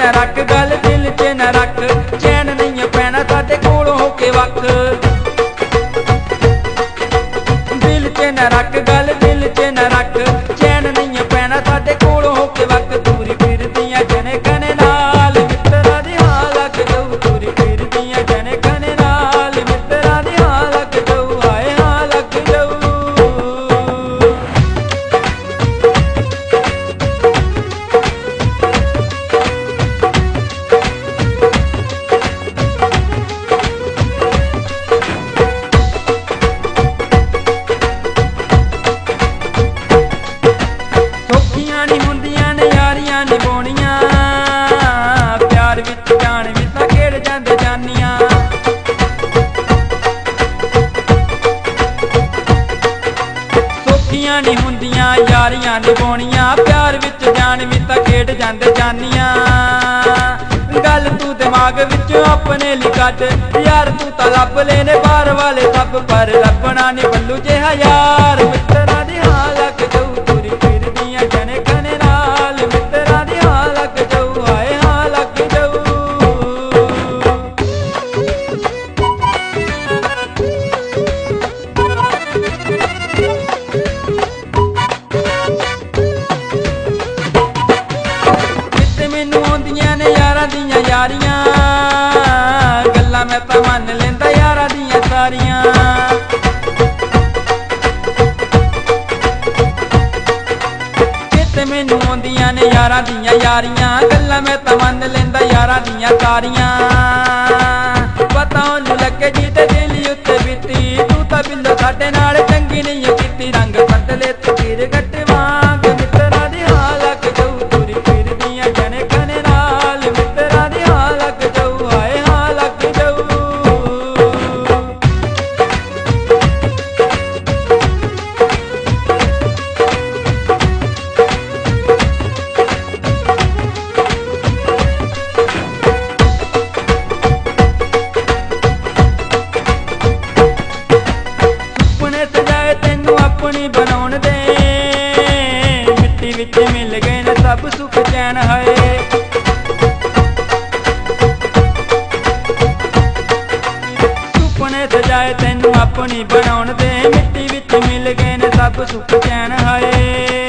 न रख गल दिल च न रख, चैन नहीं पैना साडे कोलों हो के वख। दिल च न रख गल दिल च न रख, चैन नहीं पैना साडे कोलों हो के वख। तुरी फिरदियां जने खने नाल मित्तरां दी हां लग जाऊ, तुरी फिरदियां जने खने नाल मित्तरां दी हां लग जाऊ, हाय हां लग जाऊ। सौखियां नहीं हुंदियां ने यारियां निभाउणियां, प्यार विच जान भी तां खेड़ जांदे जानियां। सौखियां नहीं हुंदियां यारियां निभाउणियां, प्यार विच जान भी तां खेड़ जांदे जानियां। गल तू दिमाग विच अपने ली कढ, यार तू तां लभ लेने बाहर वाले सब, पर लभना नहीं बल्लू जिहा यार मित्तरां दी हां लग जाऊ। तुरी फिरदियां जने खने नाल मित्तरां दी हां लग जाऊ, हाय हां लग जाऊ। किते मैनू आउंदियां ने यारां दियां यारियां, गल्लां मैं तां मन लैंदा यारां दियां सारियां। किते मैनू आउंदियां ने यारां दियां यारियां, गल्लां मैं तां मन लैंदा यारां दियां सारियां। पता ओनू लगे जिहदे दिल उत्ते बीती, तू तां बिल्लो साडे नाल चंगी नहीं कीती। रंग बदले तकदीर गट्टे वांग मित्तरां दी हां लग जाऊ, तुरी फिरदियां जने खने नाल मित्तरां दी हां लग जाऊ, हाय हां लग जाऊ। सुपने सजाए तैनू अपनी बनाउण दे, मिट्टी विच मिल गए ने सब सुख चैन है। सुपने सजाए तैनू अपनी बनाउण दे, मिट्टी विच मिल गए ने सब सुख चैन है।